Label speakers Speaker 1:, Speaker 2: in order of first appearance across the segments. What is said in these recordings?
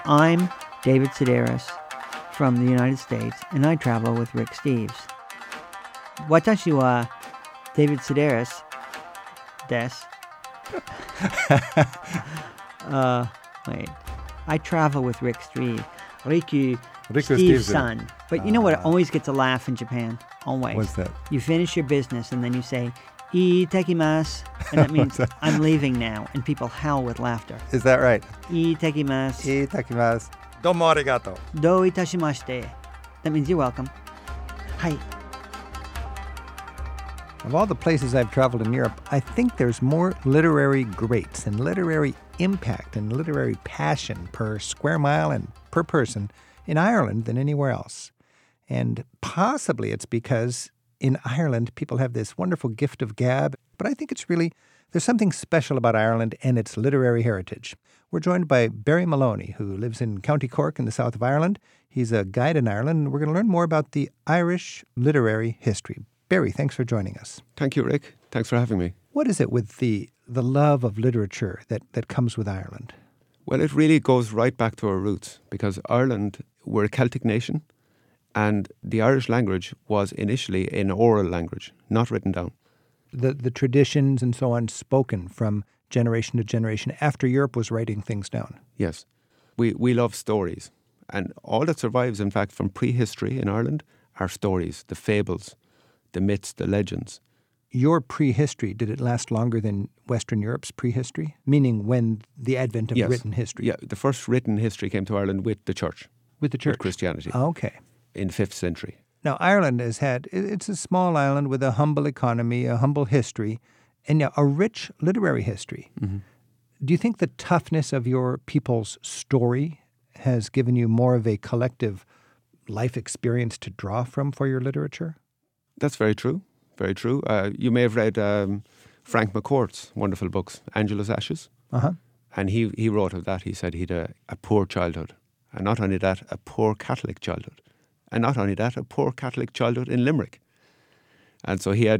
Speaker 1: I'm David Sedaris from the United States, and I travel with Rick Steves. Watashi wa David Sedaris desu. Wait. I travel with Rick Steves. Riku Steve's son. But you know what always gets a laugh in Japan? Always.
Speaker 2: What's that?
Speaker 1: You finish your business and then you say, "Itekimasu," and that means I'm leaving now, and people howl with laughter.
Speaker 2: Is that right?
Speaker 1: Itekimasu.
Speaker 2: Itakimasu. Domo arigato.
Speaker 1: Do itashimashite. That means you're welcome. Hi.
Speaker 2: Of all the places I've traveled in Europe, I think there's more literary greats and literary impact and literary passion per square mile and per person in Ireland than anywhere else. And possibly it's because in Ireland people have this wonderful gift of gab, but I think there's something special about Ireland and its literary heritage. We're joined by Barry Maloney, who lives in County Cork in the south of Ireland. He's a guide in Ireland, and we're going to learn more about the Irish literary history. Barry, thanks for joining us.
Speaker 3: Thank you, Rick. Thanks for having me.
Speaker 2: What is it with the love of literature that comes with Ireland?
Speaker 3: Well, it really goes right back to our roots, because Ireland, we're a Celtic nation, and the Irish language was initially an oral language, not written down.
Speaker 2: The traditions and so on spoken from generation to generation after Europe was writing things down.
Speaker 3: Yes. We love stories. And all that survives, in fact, from prehistory in Ireland are stories, the fables, the myths, the legends.
Speaker 2: Your prehistory, did it last longer than Western Europe's prehistory? Meaning when the advent of written history?
Speaker 3: Yeah, the first written history came to Ireland with the church.
Speaker 2: With the church?
Speaker 3: With Christianity.
Speaker 2: Oh, okay.
Speaker 3: In the 5th century.
Speaker 2: Now, Ireland it's a small island with a humble economy, a humble history, and a rich literary history.
Speaker 3: Mm-hmm.
Speaker 2: Do you think the toughness of your people's story has given you more of a collective life experience to draw from for your literature?
Speaker 3: That's very true. Very true. You may have read Frank McCourt's wonderful books, Angela's Ashes.
Speaker 2: Uh-huh.
Speaker 3: And he wrote of that. He said he'd a poor childhood. And not only that, a poor Catholic childhood. And not only that, a poor Catholic childhood in Limerick. And so he had,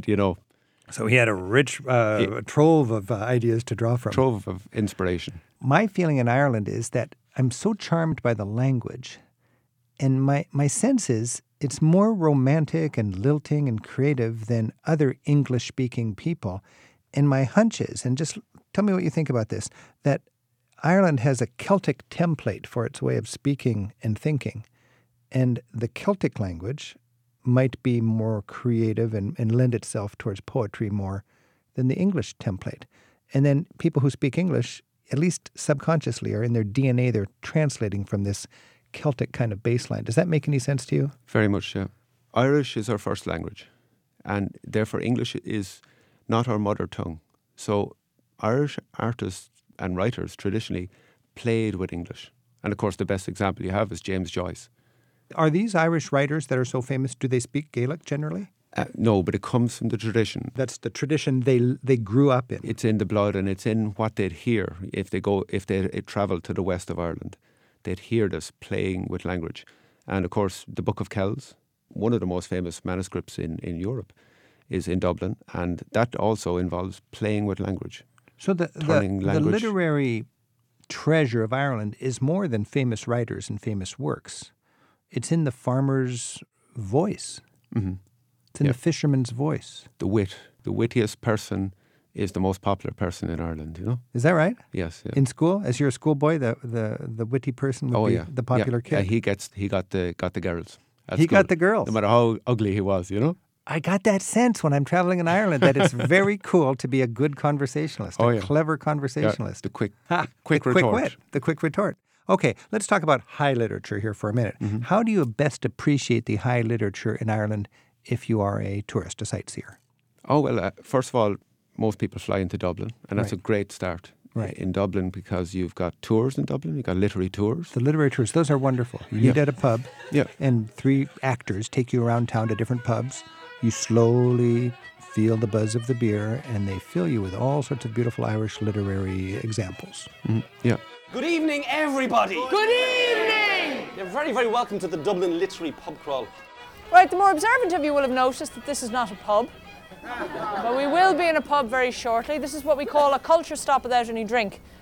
Speaker 2: So he had a rich trove of ideas to draw from.
Speaker 3: Trove of inspiration.
Speaker 2: My feeling in Ireland is that I'm so charmed by the language. And my sense is it's more romantic and lilting and creative than other English-speaking people. And my hunch is, and just tell me what you think about this, that Ireland has a Celtic template for its way of speaking and thinking. And the Celtic language might be more creative and lend itself towards poetry more than the English template. And then people who speak English, at least subconsciously or in their DNA, they're translating from this Celtic kind of baseline. Does that make any sense to you?
Speaker 3: Very much, yeah. Irish is our first language, and therefore English is not our mother tongue. So Irish artists and writers traditionally played with English. And of course, the best example you have is James Joyce.
Speaker 2: Are these Irish writers that are so famous, do they speak Gaelic generally?
Speaker 3: No, but it comes from the tradition.
Speaker 2: That's the tradition they grew up in.
Speaker 3: It's in the blood, and it's in what they'd hear if they travel to the west of Ireland. They'd hear this playing with language. And of course, the Book of Kells, one of the most famous manuscripts in Europe, is in Dublin, and that also involves playing with language.
Speaker 2: So the literary treasure of Ireland is more than famous writers and famous works. It's in the farmer's voice.
Speaker 3: Mm-hmm.
Speaker 2: It's in the fisherman's voice.
Speaker 3: The wittiest person is the most popular person in Ireland,
Speaker 2: Is that right?
Speaker 3: Yes. Yeah.
Speaker 2: In school, as you're a schoolboy, the witty person would be the popular kid.
Speaker 3: Yeah, he got the girls.
Speaker 2: He got the girls.
Speaker 3: No matter how ugly he was,
Speaker 2: I got that sense when I'm traveling in Ireland that it's very cool to be a good conversationalist, clever conversationalist.
Speaker 3: The quick
Speaker 2: retort. The quick retort. Okay, let's talk about high literature here for a minute. Mm-hmm. How do you best appreciate the high literature in Ireland if you are a tourist, a sightseer?
Speaker 3: Oh, well, first of all, most people fly into Dublin, and that's a great start in Dublin because you've got tours in Dublin, you've got literary tours.
Speaker 2: The literary tours, those are wonderful. You meet at a pub, and 3 actors take you around town to different pubs. You slowly feel the buzz of the beer, and they fill you with all sorts of beautiful Irish literary examples.
Speaker 3: Mm-hmm. Yeah.
Speaker 4: Good evening, everybody.
Speaker 5: Good evening!
Speaker 4: You're very, very welcome to the Dublin Literary Pub Crawl.
Speaker 5: Right, the more observant of you will have noticed that this is not a pub. But we will be in a pub very shortly. This is what we call a culture stop without any drink.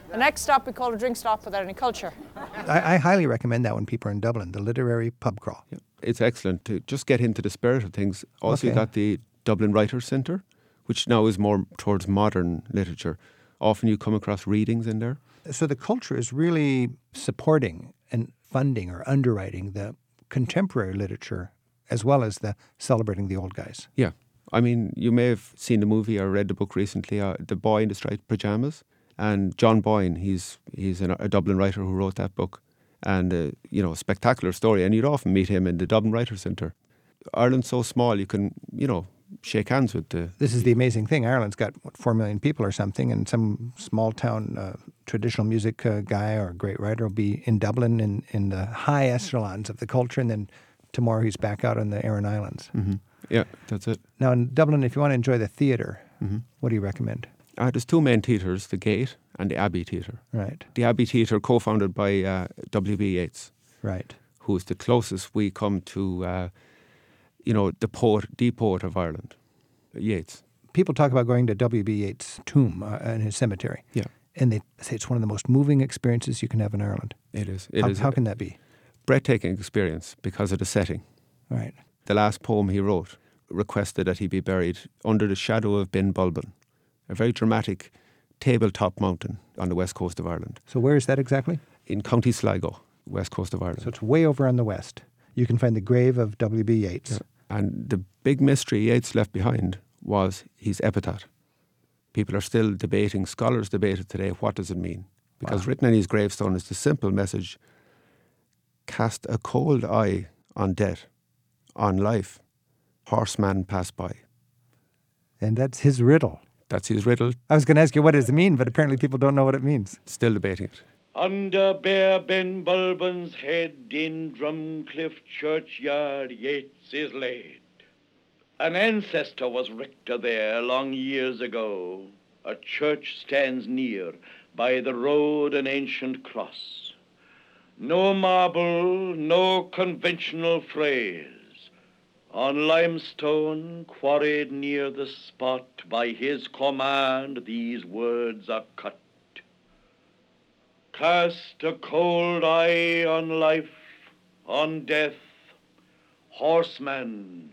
Speaker 5: The next stop we call a drink stop without any culture.
Speaker 2: I highly recommend that when people are in Dublin, the literary pub crawl.
Speaker 3: Yeah. It's excellent to just get into the spirit of things. Also, you got the Dublin Writers' Centre, which now is more towards modern literature. Often you come across readings in there.
Speaker 2: So the culture is really supporting and funding or underwriting the contemporary literature as well as the celebrating the old guys.
Speaker 3: Yeah. I mean, you may have seen the movie or read the book recently, The Boy in the Striped Pyjamas. And John Boyne, he's a Dublin writer who wrote that book. And, a spectacular story. And you'd often meet him in the Dublin Writers' Centre. Ireland's so small, you can, shake hands with the...
Speaker 2: This is the amazing thing. Ireland's got, 4 million people or something, and some small town traditional music guy or a great writer will be in Dublin in the high echelons of the culture, and then tomorrow he's back out on the Aran Islands.
Speaker 3: Mm-hmm. Yeah, that's it.
Speaker 2: Now in Dublin, if you want to enjoy the theatre, what do you recommend?
Speaker 3: There's two main theatres, the Gate and the Abbey Theatre.
Speaker 2: Right.
Speaker 3: The Abbey Theatre, co-founded by W.B. Yeats.
Speaker 2: Right.
Speaker 3: Who is the closest we come to, the poet of Ireland, Yeats.
Speaker 2: People talk about going to W.B. Yeats' tomb and his cemetery.
Speaker 3: Yeah.
Speaker 2: And they say it's one of the most moving experiences you can have in Ireland.
Speaker 3: It is.
Speaker 2: How can that be?
Speaker 3: Breathtaking experience because of the setting.
Speaker 2: Right.
Speaker 3: The last poem he wrote requested that he be buried under the shadow of Ben Bulben, a very dramatic tabletop mountain on the west coast of Ireland.
Speaker 2: So where is that exactly?
Speaker 3: In County Sligo, west coast of Ireland.
Speaker 2: So it's way over on the west. You can find the grave of W.B. Yeats.
Speaker 3: Yeah. And the big mystery Yeats left behind was his epitaph. People are still debating, scholars debate it today, what does it mean? Because written on his gravestone is the simple message, cast a cold eye on death, on life, horseman pass by.
Speaker 2: And that's his riddle.
Speaker 3: That's his riddle.
Speaker 2: I was going to ask you what does it mean, but apparently people don't know what it means.
Speaker 3: Still debating it.
Speaker 6: Under bare Ben Bulben's head in Drumcliff churchyard Yeats is laid. An ancestor was rector there long years ago. A church stands near, by the road an ancient cross. No marble, no conventional phrase. On limestone quarried near the spot, by his command these words are cut. Cast a cold eye on life, on death, horseman,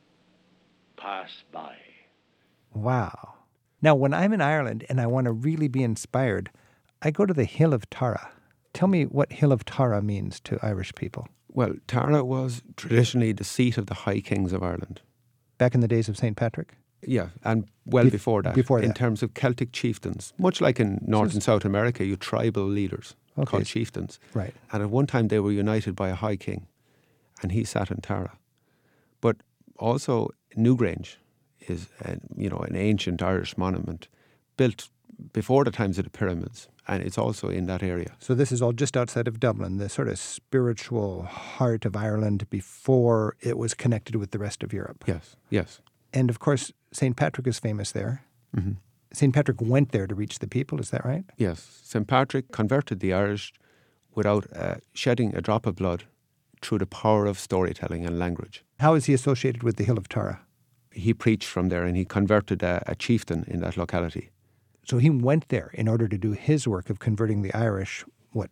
Speaker 6: pass by.
Speaker 2: Wow. Now, when I'm in Ireland and I want to really be inspired, I go to the Hill of Tara. Tell me what Hill of Tara means to Irish people.
Speaker 3: Well, Tara was traditionally the seat of the High Kings of Ireland.
Speaker 2: Back in the days of St. Patrick?
Speaker 3: Yeah, and before that. In terms of Celtic chieftains. Much like in North and South America, you tribal leaders called chieftains.
Speaker 2: Right.
Speaker 3: And at one time they were united by a High King, and he sat in Tara. But also Newgrange is an ancient Irish monument built before the times of the pyramids, and it's also in that area.
Speaker 2: So this is all just outside of Dublin, the sort of spiritual heart of Ireland before it was connected with the rest of Europe.
Speaker 3: Yes.
Speaker 2: And of course, St. Patrick is famous there.
Speaker 3: Mm-hmm.
Speaker 2: St. Patrick went there to reach the people, is that right?
Speaker 3: Yes. St. Patrick converted the Irish without shedding a drop of blood through the power of storytelling and language.
Speaker 2: How is he associated with the Hill of Tara?
Speaker 3: He preached from there and he converted a chieftain in that locality.
Speaker 2: So he went there in order to do his work of converting the Irish,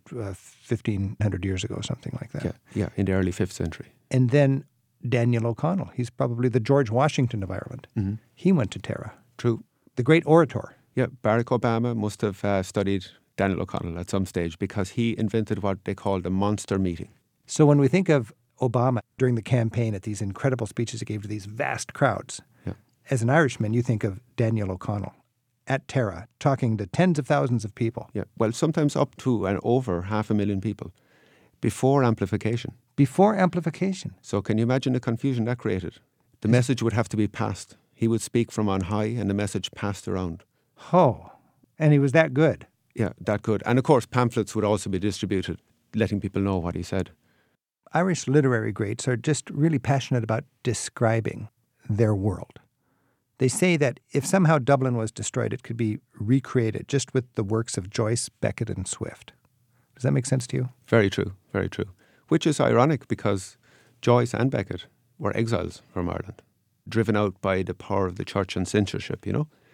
Speaker 2: 1,500 years ago, something like that?
Speaker 3: Yeah, in the early 5th century.
Speaker 2: And then Daniel O'Connell, he's probably the George Washington of Ireland.
Speaker 3: Mm-hmm.
Speaker 2: He went to Tara.
Speaker 3: True.
Speaker 2: The great orator.
Speaker 3: Yeah, Barack Obama must have studied Daniel O'Connell at some stage because he invented what they called a monster meeting.
Speaker 2: So when we think of Obama during the campaign at these incredible speeches he gave to these vast crowds, as an Irishman, you think of Daniel O'Connell at Tara, talking to tens of thousands of people.
Speaker 3: Yeah, well, sometimes up to and over 500,000 people before amplification.
Speaker 2: Before amplification.
Speaker 3: So can you imagine the confusion that created? The message would have to be passed. He would speak from on high and the message passed around.
Speaker 2: Oh, and he was that good.
Speaker 3: Yeah, that good. And of course, pamphlets would also be distributed, letting people know what he said.
Speaker 2: Irish literary greats are just really passionate about describing their world. They say that if somehow Dublin was destroyed, it could be recreated just with the works of Joyce, Beckett, and Swift. Does that make sense to you?
Speaker 3: Very true, very true. Which is ironic because Joyce and Beckett were exiles from Ireland, driven out by the power of the church and censorship,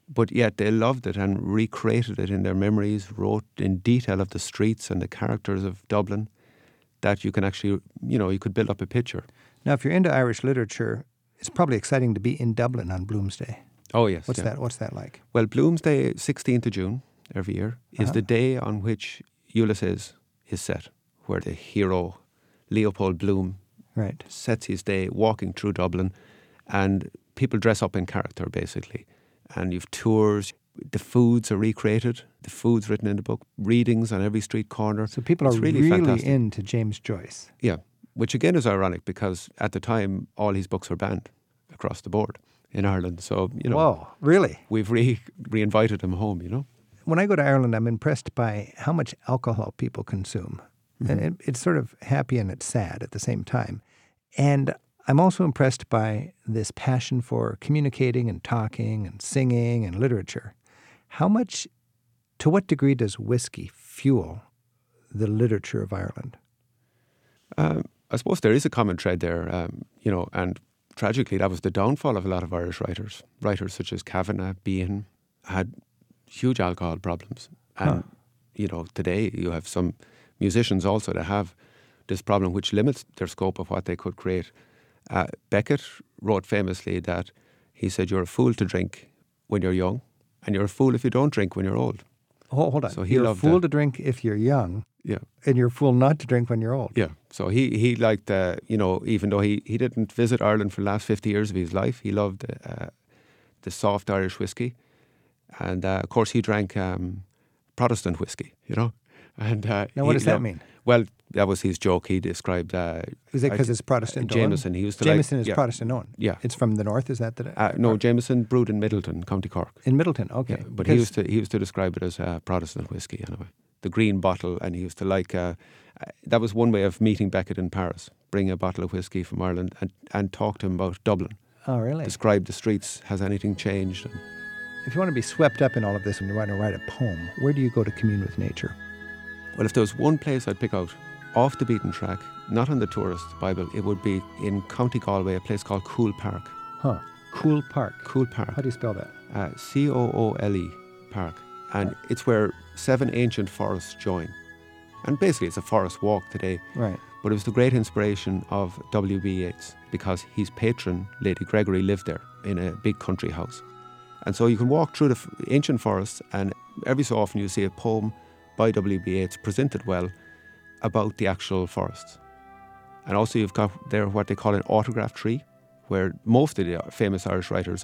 Speaker 3: But yet they loved it and recreated it in their memories, wrote in detail of the streets and the characters of Dublin, that you can actually, you could build up a picture.
Speaker 2: Now, if you're into Irish literature, it's probably exciting to be in Dublin on Bloomsday.
Speaker 3: Oh, yes.
Speaker 2: What's that like?
Speaker 3: Well, Bloomsday, 16th of June every year, is the day on which Ulysses is set, where the hero, Leopold Bloom,
Speaker 2: Right.
Speaker 3: sets his day walking through Dublin, and people dress up in character, basically. And you've tours, the foods are recreated, the food's written in the book, readings on every street corner.
Speaker 2: So people
Speaker 3: It's
Speaker 2: are
Speaker 3: really fantastic.
Speaker 2: into James Joyce.
Speaker 3: Yeah, which again is ironic because at the time all his books were banned across the board in Ireland. So,
Speaker 2: Whoa, really?
Speaker 3: we've re-invited him home,
Speaker 2: When I go to Ireland, I'm impressed by how much alcohol people consume. And it's sort of happy and it's sad at the same time. And I'm also impressed by this passion for communicating and talking and singing and literature. To what degree does whiskey fuel the literature of Ireland?
Speaker 3: I suppose there is a common thread there, and tragically that was the downfall of a lot of Irish writers. Writers such as Kavanagh, Behan had huge alcohol problems. And, today you have some musicians also that have this problem which limits their scope of what they could create. Beckett wrote famously that he said, "You're a fool to drink when you're young, and you're a fool if you don't drink when you're old."
Speaker 2: Hold on.
Speaker 3: So he
Speaker 2: you're a
Speaker 3: loved
Speaker 2: fool
Speaker 3: that.
Speaker 2: to drink if you're young,
Speaker 3: Yeah.
Speaker 2: and you're a fool not to drink when you're old.
Speaker 3: Yeah. So he liked, even though he didn't visit Ireland for the last 50 years of his life, he loved the soft Irish whiskey. And, of course, he drank Protestant whiskey, And
Speaker 2: Now, what does that mean?
Speaker 3: Well, that was his joke. He described...
Speaker 2: Is it because it's Protestant?
Speaker 3: Jameson. He used to
Speaker 2: Jameson
Speaker 3: like,
Speaker 2: is Protestant owned.
Speaker 3: Yeah.
Speaker 2: It's from the north. Is that the?
Speaker 3: No, Jameson brewed in Middleton, County Cork.
Speaker 2: In Middleton. Okay.
Speaker 3: Yeah, but he used to describe it as Protestant whiskey anyway. The green bottle, and he used to like. That was one way of meeting Beckett in Paris. Bring a bottle of whiskey from Ireland and talk to him about Dublin.
Speaker 2: Oh, really?
Speaker 3: Describe the streets. Has anything changed? And
Speaker 2: If you want to be swept up in all of this and you want to write a poem, where do you go to commune with nature?
Speaker 3: well, if there was one place I'd pick out off the beaten track, not on the tourist Bible, it would be in County Galway, a place called Coole Park.
Speaker 2: Huh. Coole Park.
Speaker 3: Coole Park.
Speaker 2: How do you spell that?
Speaker 3: Coole Park. And it's where 7 ancient forests join. And basically it's a forest walk today.
Speaker 2: Right.
Speaker 3: But it was the great inspiration of W.B. Yeats because his patron, Lady Gregory, lived there in a big country house. And so you can walk through the ancient forests, and every so often you see a poem by W.B. Yeats presented well about the actual forests. And also you've got there what they call an autograph tree, where most of the famous Irish writers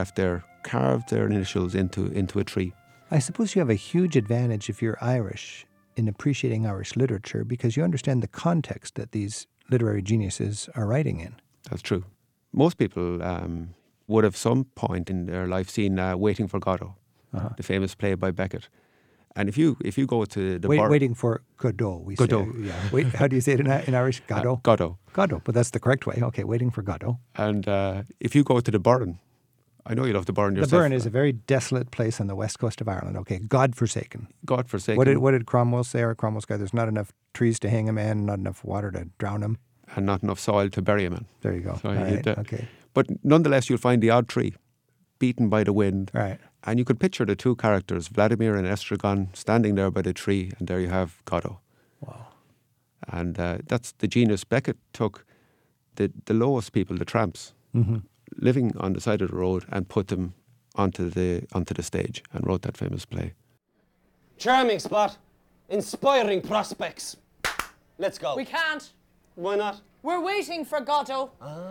Speaker 3: carved their initials into a tree.
Speaker 2: I suppose you have a huge advantage if you're Irish in appreciating Irish literature because you understand the context that these literary geniuses are writing in.
Speaker 3: That's true. Most people would have some point in their life seen Waiting for Godot, the famous play by Beckett. And if you go to the
Speaker 2: Waiting for Godot, we
Speaker 3: Godot.
Speaker 2: say. Yeah. Wait, how do you say it in Irish? Godot?
Speaker 3: Godot.
Speaker 2: Godot, but that's the correct way. Okay, Waiting for Godot.
Speaker 3: And if you go to the Burren, I know you love the Burren yourself.
Speaker 2: The Burren is a very desolate place on the west coast of Ireland. Okay, God-forsaken.
Speaker 3: God-forsaken.
Speaker 2: What did Cromwell say? Or Cromwell's guy, there's not enough trees to hang a man, not enough water to drown him.
Speaker 3: And not enough soil to bury a man.
Speaker 2: There you go.
Speaker 3: So
Speaker 2: All right, okay.
Speaker 3: But nonetheless, you'll find the odd tree, beaten by the wind.
Speaker 2: Right.
Speaker 3: And you could picture the two characters, Vladimir and Estragon, standing there by the tree, and there you have Godot.
Speaker 2: Wow.
Speaker 3: And that's the genius. Beckett took the lowest people, the tramps, living on the side of the road, and put them onto the stage and wrote that famous play.
Speaker 4: Charming spot. Inspiring prospects. Let's go.
Speaker 5: We can't.
Speaker 4: Why not?
Speaker 5: We're waiting for Godot.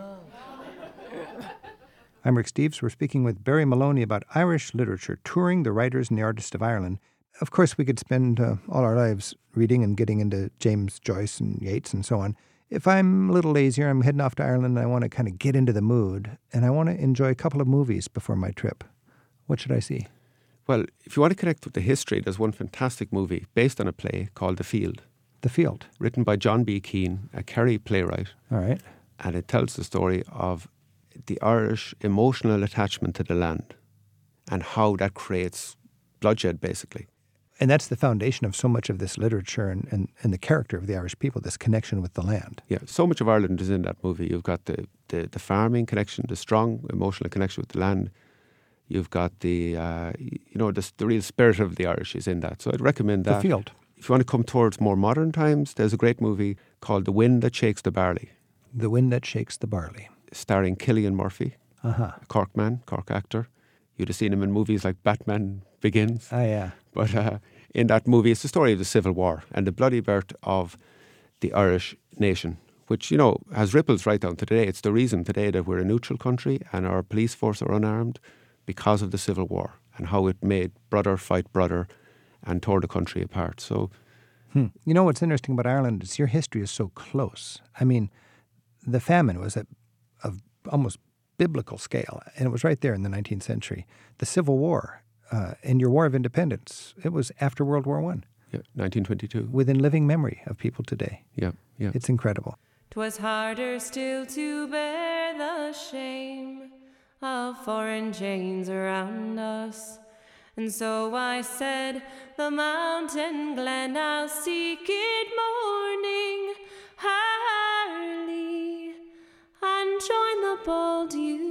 Speaker 2: I'm Rick Steves. We're speaking with Barry Maloney about Irish literature, touring the writers and the artists of Ireland. Of course, we could spend all our lives reading and getting into James Joyce and Yeats and so on. If I'm a little lazier, I'm heading off to Ireland and I want to kind of get into the mood and I want to enjoy a couple of movies before my trip. What should I see?
Speaker 3: Well, if you want to connect with the history, there's one fantastic movie based on a play called The Field,
Speaker 2: The Field.
Speaker 3: written by John B. Keane, a Kerry playwright.
Speaker 2: All right.
Speaker 3: And it tells the story of the Irish emotional attachment to the land and how that creates bloodshed, basically.
Speaker 2: And that's the foundation of so much of this literature and the character of the Irish people, this connection with the land.
Speaker 3: Yeah, so much of Ireland is in that movie. You've got the farming connection, the strong emotional connection with the land. You've got the real spirit of the Irish is in that. So I'd recommend that.
Speaker 2: The Field.
Speaker 3: If you want to come towards more modern times, there's a great movie called The Wind That Shakes the Barley.
Speaker 2: The Wind That Shakes the Barley.
Speaker 3: Starring Cillian Murphy,
Speaker 2: Uh-huh.
Speaker 3: a Cork man, Cork actor. You'd have seen him in movies like Batman Begins.
Speaker 2: Ah, yeah.
Speaker 3: But in that movie, it's the story of the Civil War and the bloody birth of the Irish nation, which, has ripples right down to today. It's the reason today that we're a neutral country and our police force are unarmed because of the Civil War and how it made brother fight brother and tore the country apart. So,
Speaker 2: You know what's interesting about Ireland is your history is so close. I mean, the famine was of almost biblical scale, and it was right there in the 19th century. The Civil War and your War of Independence, it was after World War I.
Speaker 3: yeah, 1922.
Speaker 2: Within living memory of people today.
Speaker 3: Yeah.
Speaker 2: It's incredible.
Speaker 7: 'Twas harder still to bear the shame of foreign chains around us. And so I said, the mountain glen, I'll seek it morning early, and join the bold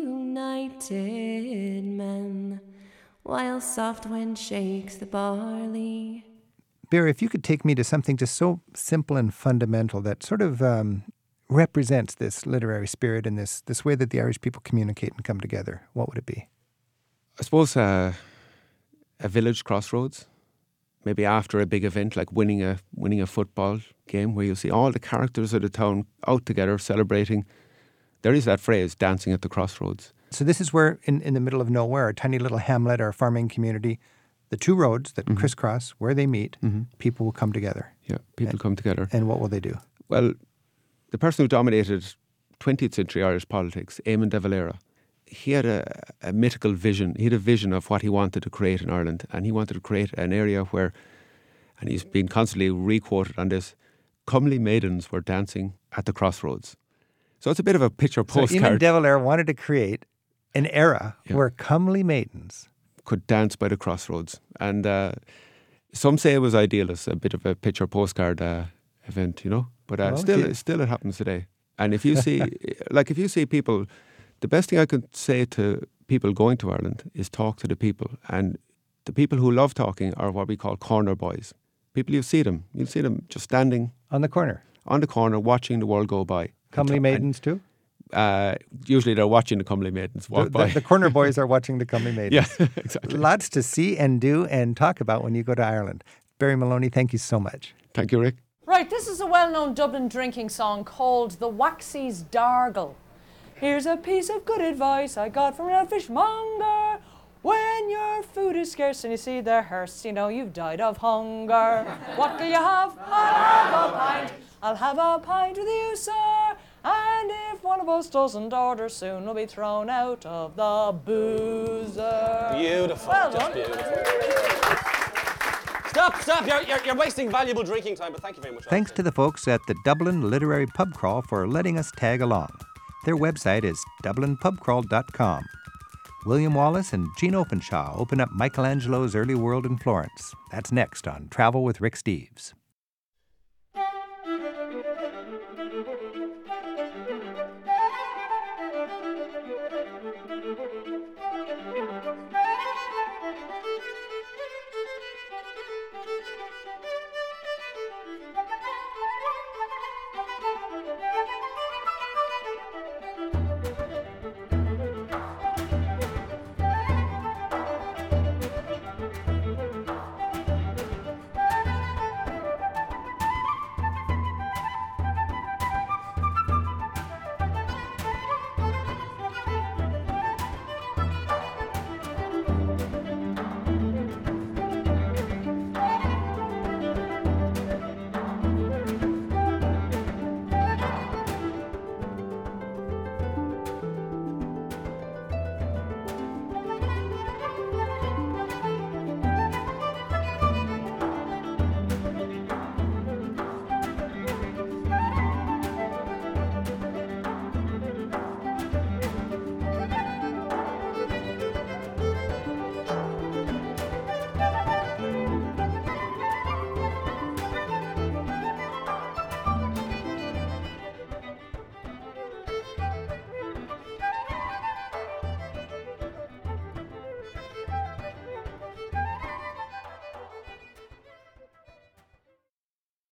Speaker 7: united men, while soft wind shakes the barley.
Speaker 2: Barry, if you could take me to something just so simple and fundamental that sort of represents this literary spirit and this way that the Irish people communicate and come together, what would it be?
Speaker 3: I suppose a village crossroads, maybe after a big event like winning a football game, where you'll see all the characters of the town out together celebrating. There is that phrase, dancing at the crossroads.
Speaker 2: So this is where, in the middle of nowhere, a tiny little hamlet or a farming community, the two roads that crisscross, where they meet, people will come together.
Speaker 3: Yeah, people come together.
Speaker 2: And what will they do?
Speaker 3: Well, the person who dominated 20th century Irish politics, Eamon de Valera, he had a mythical vision. He had a vision of what he wanted to create in Ireland, and he wanted to create an area where, and he's been constantly re-quoted on this, comely maidens were dancing at the crossroads. So it's a bit of a picture postcard.
Speaker 2: So Eamon de Valera wanted to create an era where comely maidens
Speaker 3: could dance by the crossroads. And some say it was idealist, a bit of a picture postcard event, But still it happens today. And if you see, if you see people, the best thing I could say to people going to Ireland is talk to the people. And the people who love talking are what we call corner boys. People, you'll see them just standing
Speaker 2: on the corner
Speaker 3: watching the world go by.
Speaker 2: Comely maidens too?
Speaker 3: Usually they're watching the comely maidens walk by.
Speaker 2: The corner boys are watching the comely maidens.
Speaker 3: Yeah, exactly.
Speaker 2: Lots to see and do and talk about when you go to Ireland. Barry Maloney, thank you so much.
Speaker 3: Thank you, Rick.
Speaker 5: Right, this is a well-known Dublin drinking song called The Waxy's Dargle. Here's a piece of good advice I got from a fishmonger. When your food is scarce and you see their hearse, you've died of hunger. What will you have? I'll have a pint. I'll have a pint with you, sir. And if one of us doesn't order soon, we'll be thrown out of the boozer.
Speaker 4: Beautiful.
Speaker 5: Well
Speaker 4: just
Speaker 5: done.
Speaker 4: Beautiful. Stop. You're wasting valuable drinking time, but thank you very much.
Speaker 2: Thanks to the folks at the Dublin Literary Pub Crawl for letting us tag along. Their website is dublinpubcrawl.com. William Wallace and Gene Openshaw open up Michelangelo's early world in Florence. That's next on Travel with Rick Steves.